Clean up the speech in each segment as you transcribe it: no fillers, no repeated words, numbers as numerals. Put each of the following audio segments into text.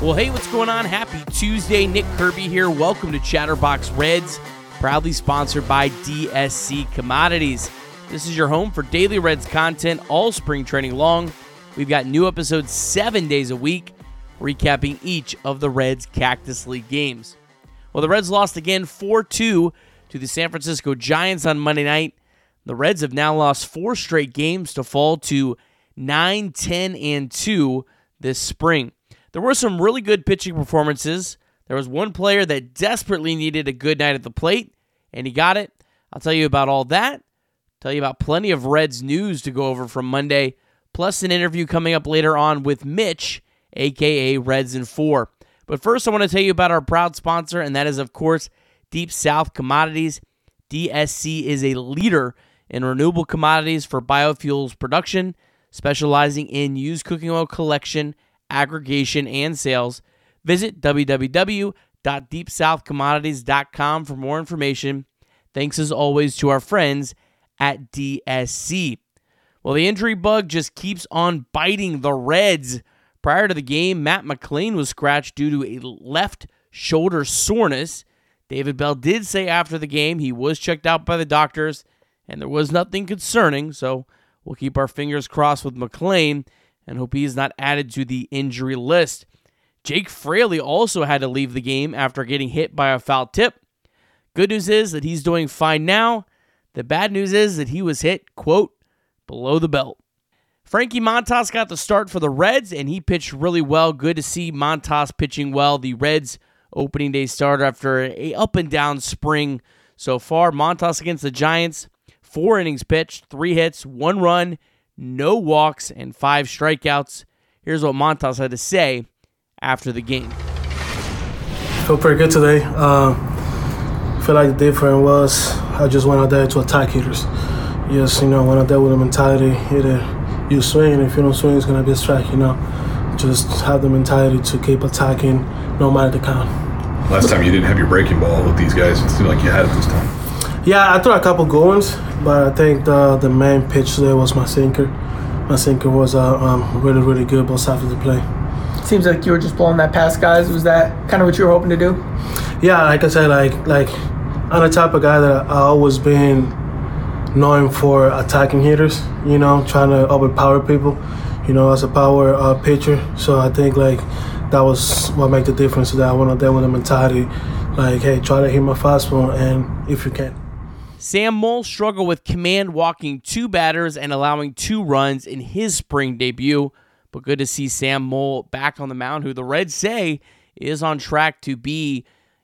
Well, hey, what's going on? Happy Tuesday. Nick Kirby here. Welcome to Chatterbox Reds, proudly sponsored by DSC Commodities. This is your home for daily Reds content all spring training long. We've got new episodes 7 days a week, recapping each of the Reds Cactus League games. Well, the Reds lost again 4-2 to the San Francisco Giants on Monday night. The Reds have now lost 4 straight games to fall to 9-10-2 this spring. There were some really good pitching performances. There was one player that desperately needed a good night at the plate, and he got it. I'll tell you about all that. Tell you about plenty of Reds news to go over from Monday, plus an interview coming up later on with Mitch, a.k.a. Reds in 4. But first, I want to tell you about our proud sponsor, and that is, of course, Deep South Commodities. DSC is a leader in renewable commodities for biofuels production, specializing in used cooking oil collection, aggregation, and sales. Visit www.deepsouthcommodities.com for more information. Thanks as always to our friends at DSC. Well, the injury bug just keeps on biting the Reds. Prior to the game, Matt McLain was scratched due to a left shoulder soreness. David Bell did say after the game he was checked out by the doctors and there was nothing concerning, so we'll keep our fingers crossed with McLain and hope he is not added to the injury list. Jake Fraley also had to leave the game after getting hit by a foul tip. Good news is that he's doing fine now. The bad news is that he was hit, quote, below the belt. Frankie Montas got the start for the Reds, and he pitched really well. Good to see Montas pitching well. The Reds opening day starter after a up-and-down spring so far. Montas against the Giants, 4 innings pitched, 3 hits, 1 run, no walks, and 5 strikeouts. Here's what Montas had to say after the game. Feel pretty good today. Feel like the difference was I just went out there to attack hitters. Yes, went out there with a mentality. Either you swing, and if you don't swing, it's going to be a strike, Just have the mentality to keep attacking no matter the count. Last time you didn't have your breaking ball with these guys. It seemed like you had it this time. Yeah, I threw a couple good ones, but I think the main pitch today was my sinker. My sinker was really, really good both sides of the play. Seems like you were just blowing that past guys. Was that kind of what you were hoping to do? Yeah, like I said, like I'm the type of guy that I always been known for attacking hitters, trying to overpower people, as a power pitcher. So I think, that was what made the difference today. I went out there with a mentality, hey, try to hit my fastball, and if you can. Sam Moll struggled with command, walking 2 batters and allowing 2 runs in his spring debut. But good to see Sam Moll back on the mound, who the Reds say is on track to be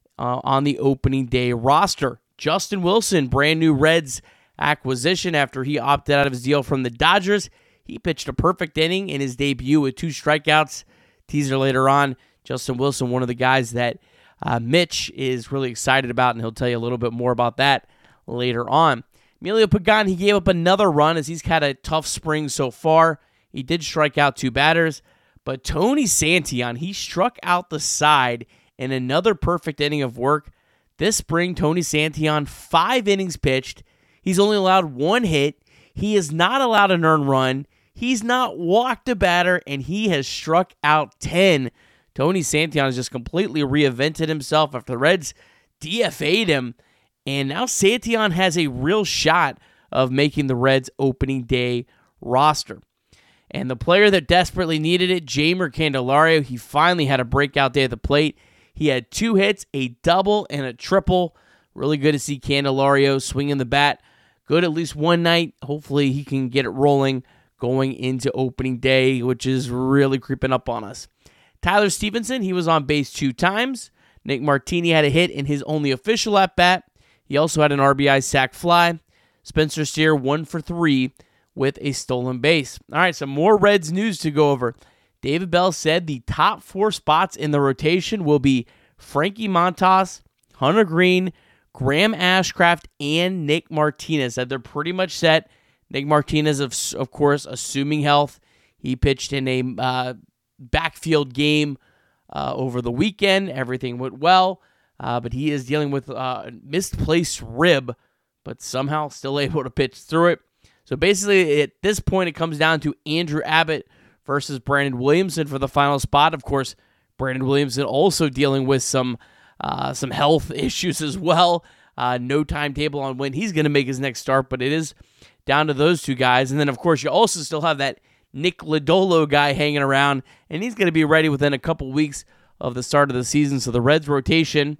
on the opening day roster. Justin Wilson, brand new Reds acquisition after he opted out of his deal from the Dodgers. He pitched a perfect inning in his debut with 2 strikeouts. Teaser later on, Justin Wilson, one of the guys that Mitch is really excited about, and he'll tell you a little bit more about that later on. Emilio Pagan, he gave up another run as he's had a tough spring so far. He did strike out 2 batters, but Tony Santillan, he struck out the side in another perfect inning of work. This spring, Tony Santillan, 5 innings pitched. He's only allowed 1 hit. He is not allowed an earned run. He's not walked a batter, and he has struck out 10. Tony Santillan has just completely reinvented himself after the Reds DFA'd him. And now Santillan has a real shot of making the Reds opening day roster. And the player that desperately needed it, Jeimer Candelario, he finally had a breakout day at the plate. He had 2 hits, a double, and a triple. Really good to see Candelario swinging the bat. Good at least one night. Hopefully he can get it rolling going into opening day, which is really creeping up on us. Tyler Stevenson, he was on base 2 times. Nick Martini had a hit in his only official at-bat. He also had an RBI sac fly. Spencer Steer 1 for 3 with a stolen base. All right, some more Reds news to go over. David Bell said the top 4 spots in the rotation will be Frankie Montas, Hunter Greene, Graham Ashcraft, and Nick Martinez. That they're pretty much set. Nick Martinez, of course, assuming health. He pitched in a backfield game over the weekend. Everything went well, but he is dealing with a misplaced rib, but somehow still able to pitch through it. So basically, at this point, it comes down to Andrew Abbott versus Brandon Williamson for the final spot. Of course, Brandon Williamson also dealing with some health issues as well. No timetable on when he's going to make his next start, but it is down to those two guys. And then, of course, you also still have that Nick Lodolo guy hanging around, and he's going to be ready within a couple weeks of the start of the season. So the Reds rotation,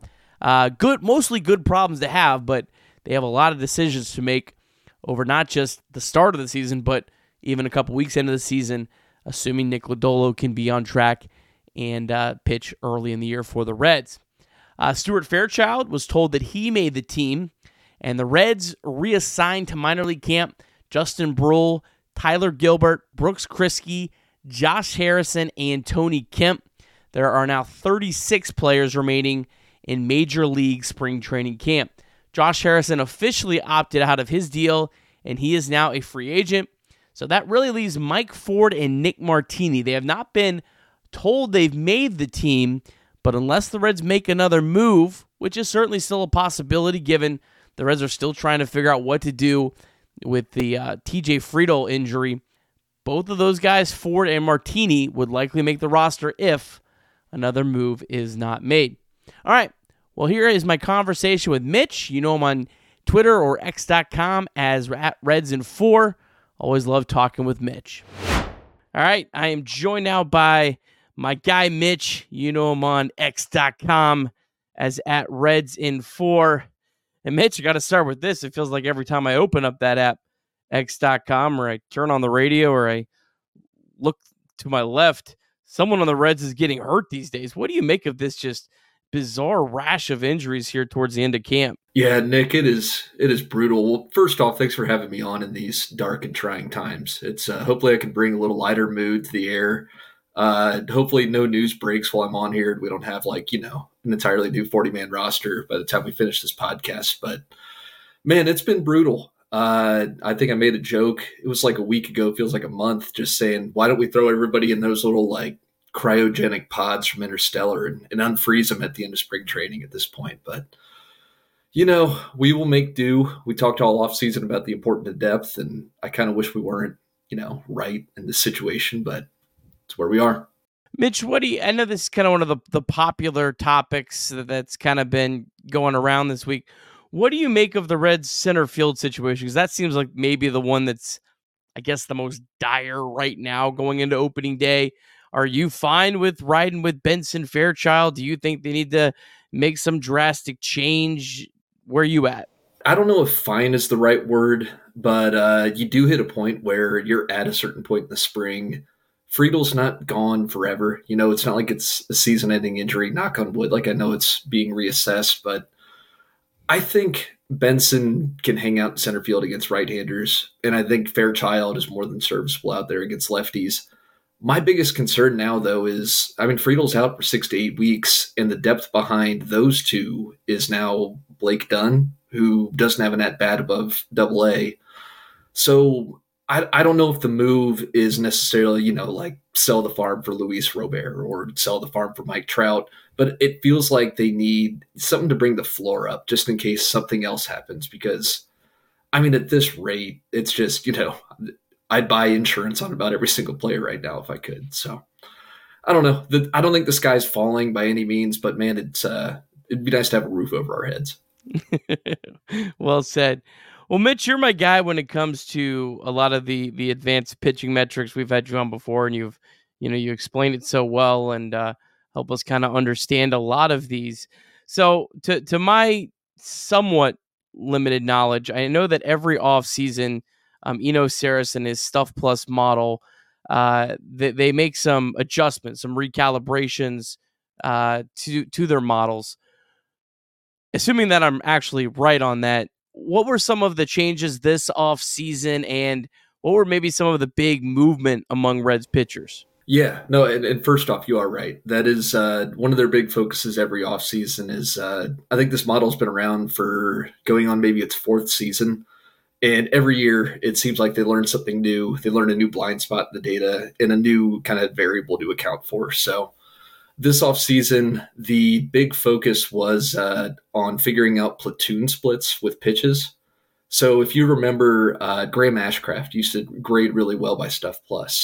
mostly good problems to have, but they have a lot of decisions to make over not just the start of the season, but even a couple weeks into the season, assuming Nick Lodolo can be on track and pitch early in the year for the Reds. Stuart Fairchild was told that he made the team, and the Reds reassigned to minor league camp Justin Bruihl, Tyler Gilbert, Brooks Kriske, Josh Harrison, and Tony Kemp. There are now 36 players remaining in Major League spring training camp. Josh Harrison officially opted out of his deal, and he is now a free agent. So that really leaves Mike Ford and Nick Martini. They have not been told they've made the team, but unless the Reds make another move, which is certainly still a possibility given the Reds are still trying to figure out what to do with the TJ Friedl injury, both of those guys, Ford and Martini, would likely make the roster if another move is not made. All right, well, here is my conversation with Mitch. You know him on Twitter or X.com as @Redsin4. Always love talking with Mitch. All right, I am joined now by my guy Mitch. You know him on X.com as @Redsin4. And Mitch, I got to start with this. It feels like every time I open up that app, X.com, or I turn on the radio or I look to my left, someone on the Reds is getting hurt these days. What do you make of this just bizarre rash of injuries here towards the end of camp? Yeah, Nick, it is brutal. Well, first off, thanks for having me on in these dark and trying times. It's hopefully I can bring a little lighter mood to the air. Hopefully no news breaks while I'm on here. We don't have an entirely new 40-man roster by the time we finish this podcast. But man, it's been brutal. I think I made a joke. It was like a week ago, feels like a month, just saying, why don't we throw everybody in those little cryogenic pods from Interstellar and unfreeze them at the end of spring training at this point. But, we will make do. We talked all offseason about the importance of depth, and I kind of wish we weren't, right in this situation, but it's where we are. Mitch, I know this is kind of one of the popular topics that's kind of been going around this week. What do you make of the Reds center field situation? Because that seems like maybe the one that's, I guess, the most dire right now going into opening day. Are you fine with riding with Benson Fairchild? Do you think they need to make some drastic change? Where are you at? I don't know if fine is the right word, but you do hit a point where you're at a certain point in the spring. Friedl's not gone forever. It's not like it's a season-ending injury, knock on wood. I know it's being reassessed, but I think Benson can hang out in center field against right-handers, and I think Fairchild is more than serviceable out there against lefties. My biggest concern now, though, is, Friedl's out for 6 to 8 weeks, and the depth behind those two is now Blake Dunn, who doesn't have an at-bat above Double-A. So I don't know if the move is necessarily, sell the farm for Luis Robert or sell the farm for Mike Trout, but it feels like they need something to bring the floor up just in case something else happens. Because, at this rate, it's just, I'd buy insurance on about every single player right now if I could. So I don't know. I don't think the sky's falling by any means, but man, it'd be nice to have a roof over our heads. Well said. Well, Mitch, you're my guy when it comes to a lot of the advanced pitching metrics. We've had you on before, and you explained it so well and help us kind of understand a lot of these. So to my somewhat limited knowledge, I know that every offseason, Eno Saris and his Stuff Plus model, they make some adjustments, some recalibrations to their models. Assuming that I'm actually right on that, what were some of the changes this offseason, and what were maybe some of the big movement among Reds pitchers? Yeah, no, and first off, you are right. That is one of their big focuses every offseason is I think this model's been around for going on maybe its 4th season. And every year it seems like they learn something new. They learn a new blind spot in the data and a new kind of variable to account for. So this offseason, the big focus was on figuring out platoon splits with pitches. So if you remember, Graham Ashcraft used to grade really well by Stuff Plus.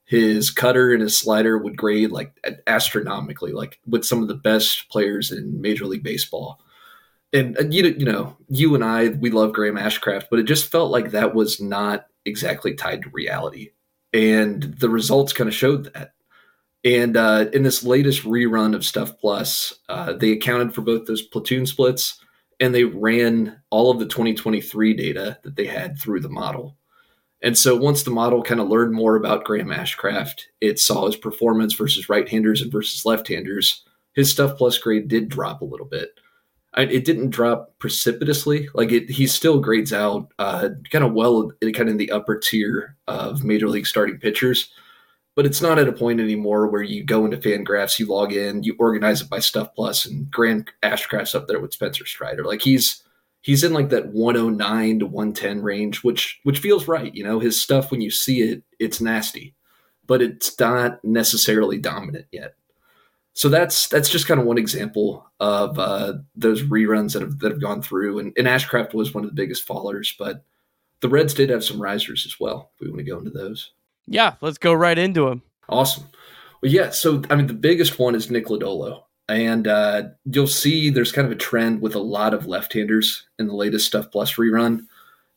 His cutter and his slider would grade like astronomically, like with some of the best players in Major League Baseball. And you and I, we love Graham Ashcraft, but it just felt like that was not exactly tied to reality. And the results kind of showed that. And in this latest rerun of Stuff Plus, they accounted for both those platoon splits, and they ran all of the 2023 data that they had through the model. And so once the model kind of learned more about Graham Ashcraft, it saw his performance versus right-handers and versus left-handers. His Stuff Plus grade did drop a little bit. It didn't drop precipitously. Like he still grades out kind of well, kind of in the upper tier of Major League starting pitchers. But it's not at a point anymore where you go into Fangraphs, you log in, you organize it by Stuff Plus, and Graham Ashcraft's up there with Spencer Strider. Like he's in like that 109 to 110 range, which feels right. His stuff, when you see it, it's nasty, but it's not necessarily dominant yet. So that's just kind of one example of those reruns that have gone through. And Ashcraft was one of the biggest fallers, but the Reds did have some risers as well, if we want to go into those. Yeah, let's go right into them. Awesome. Well, yeah, so, the biggest one is Nick Lodolo. And you'll see there's kind of a trend with a lot of left-handers in the latest Stuff Plus rerun.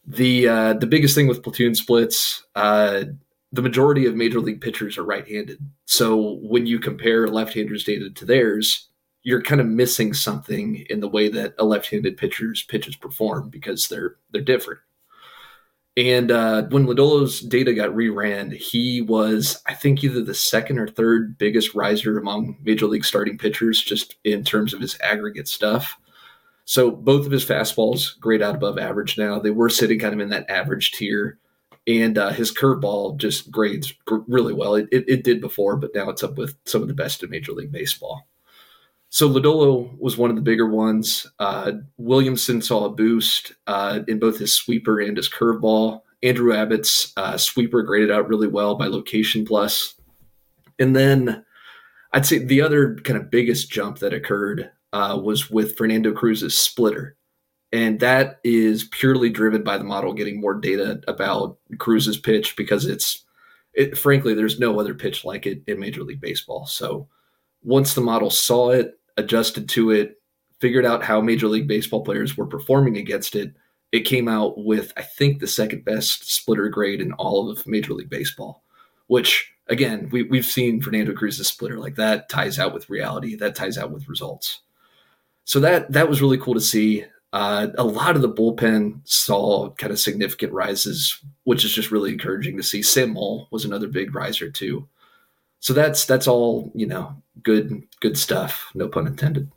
The biggest thing with platoon splits, the majority of Major League pitchers are right-handed. So when you compare left-handers' data to theirs, you're kind of missing something in the way that a left-handed pitcher's pitches perform because they're different. And when Lodolo's data got reran, he was, I think, either the second or third biggest riser among Major League starting pitchers, just in terms of his aggregate stuff. So both of his fastballs grade out above average now. They were sitting kind of in that average tier. And his curveball just grades really well. It did before, but now it's up with some of the best in Major League Baseball. So Lodolo was one of the bigger ones. Williamson saw a boost in both his sweeper and his curveball. Andrew Abbott's sweeper graded out really well by Location Plus. And then I'd say the other kind of biggest jump that occurred was with Fernando Cruz's splitter. And that is purely driven by the model getting more data about Cruz's pitch because frankly, there's no other pitch like it in Major League Baseball. So once the model saw it, adjusted to it, figured out how Major League Baseball players were performing against it, it came out with, I think, the second best splitter grade in all of Major League Baseball, which, again, we've seen Fernando Cruz's splitter. Like, that ties out with reality. That ties out with results. So that was really cool to see. A lot of the bullpen saw kind of significant rises, which is just really encouraging to see. Sam Moll was another big riser too. So that's all, good stuff. No pun intended.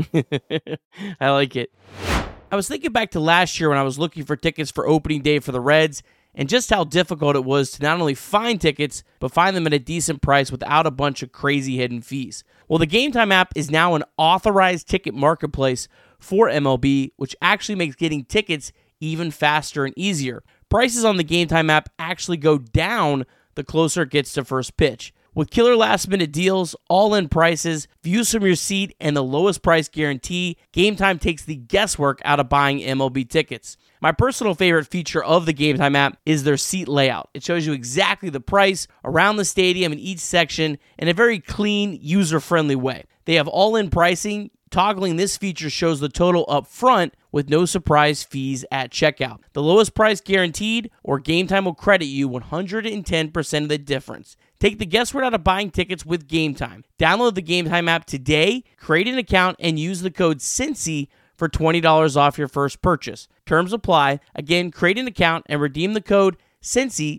I like it. I was thinking back to last year when I was looking for tickets for opening day for the Reds and just how difficult it was to not only find tickets, but find them at a decent price without a bunch of crazy hidden fees. Well, the Game Time app is now an authorized ticket marketplace for MLB, which actually makes getting tickets even faster and easier. Prices on the Game Time app actually go down the closer it gets to first pitch. With killer last-minute deals, all-in prices, views from your seat, and the lowest price guarantee, Game Time takes the guesswork out of buying MLB tickets. My personal favorite feature of the Game Time app is their seat layout. It shows you exactly the price around the stadium in each section in a very clean, user-friendly way. They have all-in pricing. Toggling this feature shows the total up front with no surprise fees at checkout. The lowest price guaranteed, or Game Time will credit you 110% of the difference. Take the guesswork out of buying tickets with Game Time. Download the Game Time app today, create an account, and use the code CINCY for $20 off your first purchase. Terms apply. Again, create an account and redeem the code CINCY,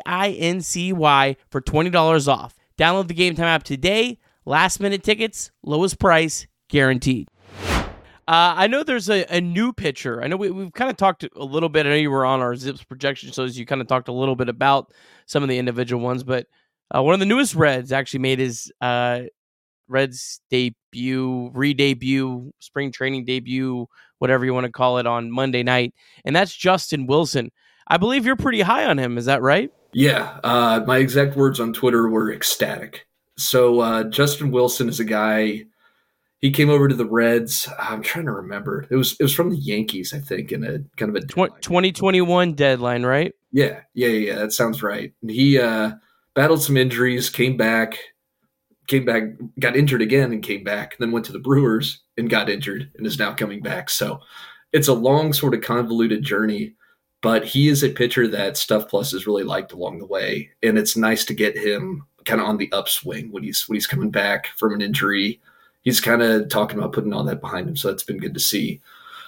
CINCY, for $20 off. Download the Game Time app today. Last minute tickets, lowest price, guaranteed. I know there's a new pitcher. I know we've kind of talked a little bit. I know you were on our Zips projection shows. You kind of talked a little bit about some of the individual ones, but one of the newest Reds actually made his Reds debut, re-debut, spring training debut, whatever you want to call it, on Monday night, and that's Justin Wilson. I believe you're pretty high on him. Is that right? Yeah. My exact words on Twitter were ecstatic. So Justin Wilson is a guy. He came over to the Reds. I'm trying to remember. It was from the Yankees, I think, in a kind of a 2021 deadline, right? Yeah. That sounds right. And he back battled some injuries, came back, got injured again and came back, then went to the Brewers and got injured and is now coming back. So it's a long, sort of convoluted journey, but he is a pitcher that Stuff Plus has really liked along the way. And it's nice to get him kind of on the upswing when he's coming back from an injury. He's kind of talking about putting all that behind him. So that's been good to see.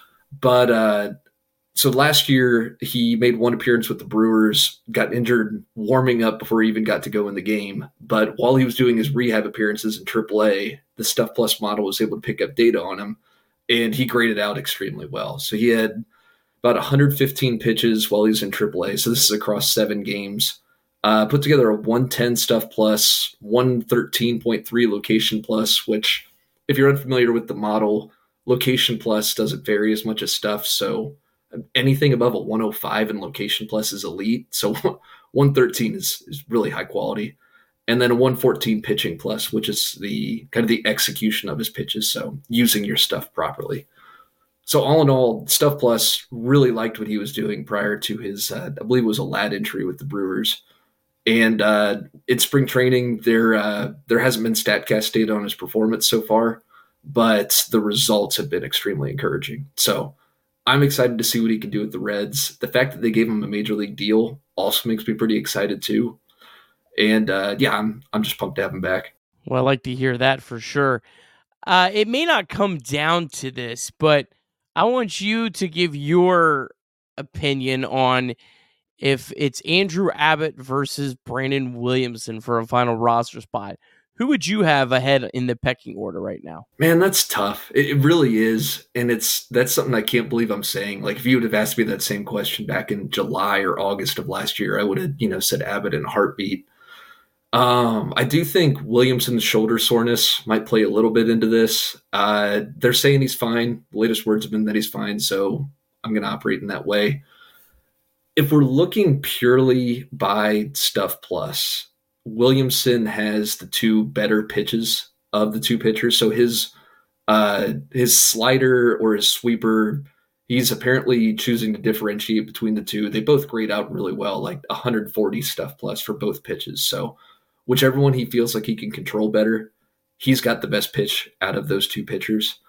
But so last year, he made one appearance with the Brewers, got injured warming up before he even got to go in the game. But while he was doing his rehab appearances in AAA, the Stuff Plus model was able to pick up data on him, and he graded out extremely well. So he had about 115 pitches while he was in AAA. So this is across 7 games. Put together a 110 Stuff Plus, 113.3 Location Plus, which, if you're unfamiliar with the model, Location Plus doesn't vary as much as Stuff. So anything above a 105 in Location Plus is elite. So 113 is really high quality. And then a 114 Pitching Plus, which is the kind of the execution of his pitches. So using your stuff properly. So all in all, Stuff Plus really liked what he was doing prior to his, I believe it was a lat injury with the Brewers. And in spring training, there hasn't been StatCast data on his performance so far, but the results have been extremely encouraging. So I'm excited to see what he can do with the Reds. The fact that they gave him a major league deal also makes me pretty excited too. And I'm just pumped to have him back. Well, I like to hear that for sure. It may not come down to this, but I want you to give your opinion on if it's Andrew Abbott versus Brandon Williamson for a final roster spot. Who would you have ahead in the pecking order right now? Man, that's tough. It really is. And that's something I can't believe I'm saying. Like, if you would have asked me that same question back in July or August of last year, I would have, said Abbott in a heartbeat. I do think Williamson's shoulder soreness might play a little bit into this. They're saying he's fine. The latest words have been that he's fine, so I'm going to operate in that way. If we're looking purely by Stuff Plus, Williamson has the 2 better pitches of the 2 pitchers. So his slider or his sweeper, he's apparently choosing to differentiate between the 2. They both grade out really well, like 140 Stuff Plus for both pitches. So whichever one he feels like he can control better, he's got the best pitch out of those 2 pitchers.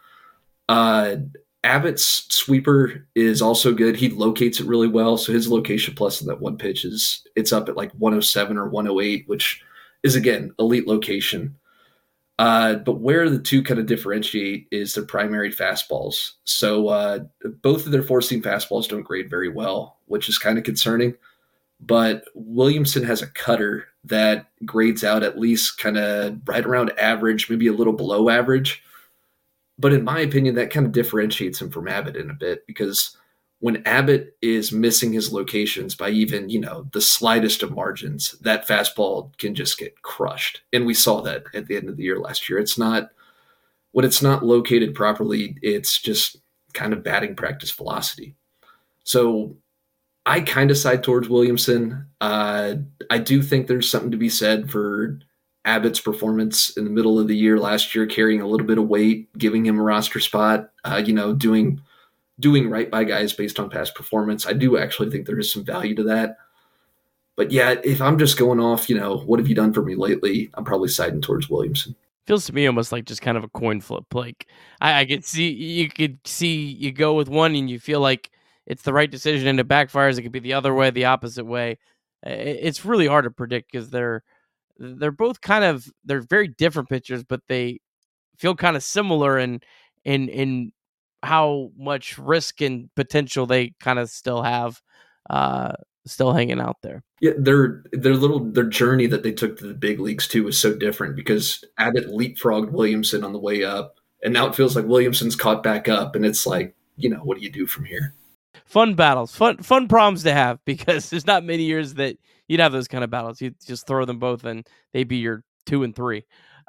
Abbott's sweeper is also good. He locates it really well. So his Location Plus in that one pitch it's up at like 107 or 108, which is, again, elite location. But where the 2 kind of differentiate is their primary fastballs. So both of their four-seam fastballs don't grade very well, which is kind of concerning. But Williamson has a cutter that grades out at least kind of right around average, maybe a little below average. But in my opinion, that kind of differentiates him from Abbott in a bit, because when Abbott is missing his locations by even, the slightest of margins, that fastball can just get crushed. And we saw that at the end of the year last year. When it's not located properly, it's just kind of batting practice velocity. So I kind of side towards Williamson. I do think there's something to be said for Abbott's performance in the middle of the year last year, carrying a little bit of weight, giving him a roster spot, doing right by guys based on past performance. I do actually think there is some value to that. But yeah, if I'm just going off, what have you done for me lately? I'm probably siding towards Williamson. Feels to me almost like just kind of a coin flip. Like I could see you go with one and you feel like it's the right decision and it backfires. It could be the other way, the opposite way. It's really hard to predict because they're both they're very different pitchers, but they feel kind of similar in how much risk and potential they kind of still have, still hanging out there. Yeah, their journey that they took to the big leagues too was so different, because Abbott leapfrogged Williamson on the way up, and now it feels like Williamson's caught back up, and it's like, what do you do from here? Fun battles, fun problems to have, because there's not many years that you'd have those kind of battles. You just throw them both and they'd be your 2 and 3.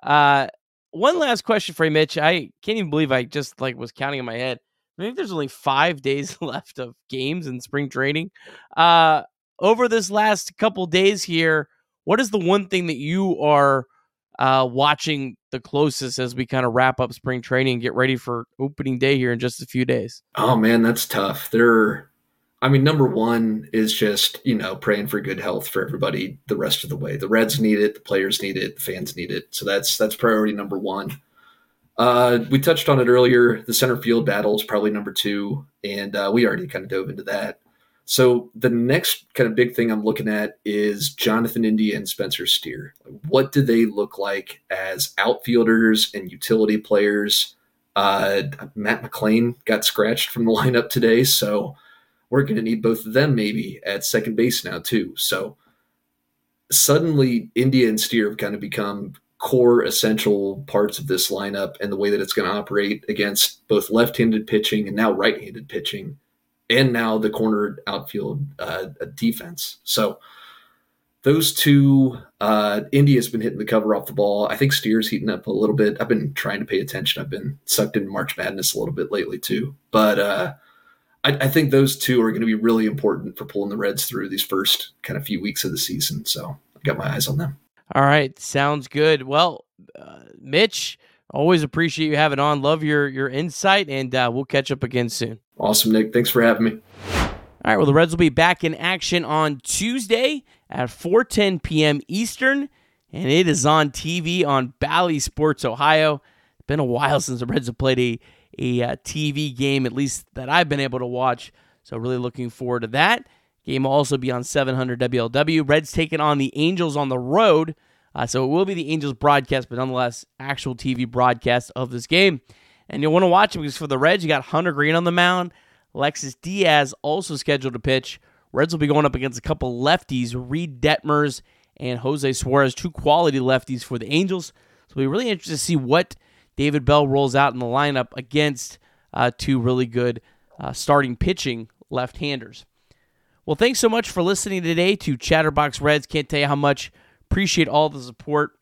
One last question for you, Mitch. I can't even believe I just was counting in my head. I think there's only 5 days left of games in spring training. Over this last couple days here, what is the one thing that you are watching the closest as we kind of wrap up spring training and get ready for opening day here in just a few days? Oh man, that's tough. There I mean, number one is just, praying for good health for everybody the rest of the way. The Reds need it, the players need it, the fans need it. So that's priority number one. We touched on it earlier. The center field battle is probably number two, and we already kind of dove into that. So the next kind of big thing I'm looking at is Jonathan India and Spencer Steer. What do they look like as outfielders and utility players? Matt McLain got scratched from the lineup today, so we're going to need both of them maybe at second base now too. So suddenly India and Steer have kind of become core essential parts of this lineup and the way that it's going to operate against both left-handed pitching and now right-handed pitching, and now the corner outfield defense. So those two, India's been hitting the cover off the ball. I think Steer's heating up a little bit. I've been trying to pay attention. I've been sucked into March Madness a little bit lately too. But I think those two are going to be really important for pulling the Reds through these first kind of few weeks of the season. So I got my eyes on them. All right. Sounds good. Well, Mitch, always appreciate you having on. Love your insight, and we'll catch up again soon. Awesome, Nick. Thanks for having me. All right, well, the Reds will be back in action on Tuesday at 4:10 p.m. Eastern, and it is on TV on Bally Sports Ohio. It's been a while since the Reds have played a TV game, at least that I've been able to watch, so really looking forward to that. Game will also be on 700 WLW. Reds taking on the Angels on the road, so it will be the Angels broadcast, but nonetheless, actual TV broadcast of this game. And you'll want to watch it because for the Reds, you got Hunter Green on the mound. Alexis Diaz also scheduled to pitch. Reds will be going up against a couple lefties, Reed Detmers and Jose Suarez, two quality lefties for the Angels. So we'll be really interested to see what David Bell rolls out in the lineup against two really good starting pitching left-handers. Well, thanks so much for listening today to Chatterbox Reds. Can't tell you how much. Appreciate all the support.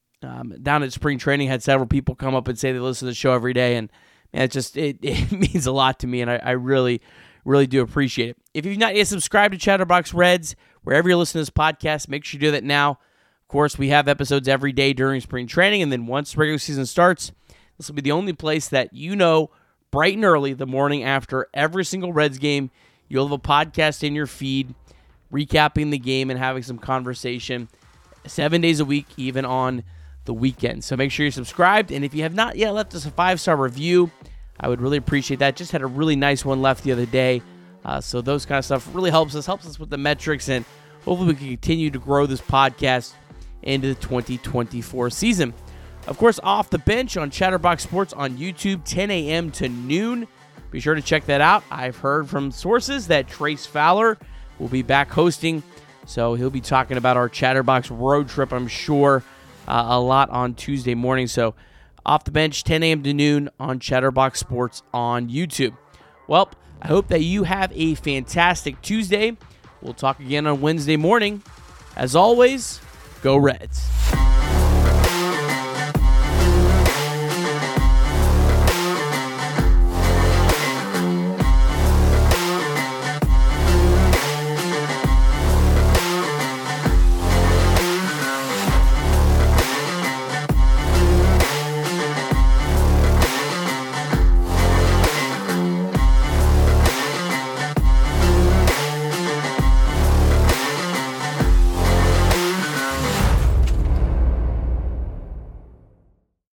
Down at spring training, had several people come up and say they listen to the show every day, and man, it means a lot to me, and I really, really do appreciate it. If you've not yet subscribed to Chatterbox Reds, wherever you're listening to this podcast, make sure you do that now. Of course, we have episodes every day during spring training, and then once the regular season starts, this will be the only place that bright and early, the morning after every single Reds game, you'll have a podcast in your feed, recapping the game and having some conversation 7 days a week, even on the weekend. So make sure you're subscribed, and if you have not yet left us a 5-star review, I would really appreciate that. Just had a really nice one left the other day, so those kind of stuff really helps us with the metrics, and hopefully we can continue to grow this podcast into the 2024 season. Of course, Off the Bench on Chatterbox Sports on YouTube, 10 a.m. to noon. Be sure to check that out. I've heard from sources that Trace Fowler will be back hosting, so he'll be talking about our Chatterbox road trip, I'm sure, a lot on Tuesday morning. So Off the Bench, 10 a.m. to noon on Chatterbox Sports on YouTube. Well, I hope that you have a fantastic Tuesday. We'll talk again on Wednesday morning. As always, go Reds.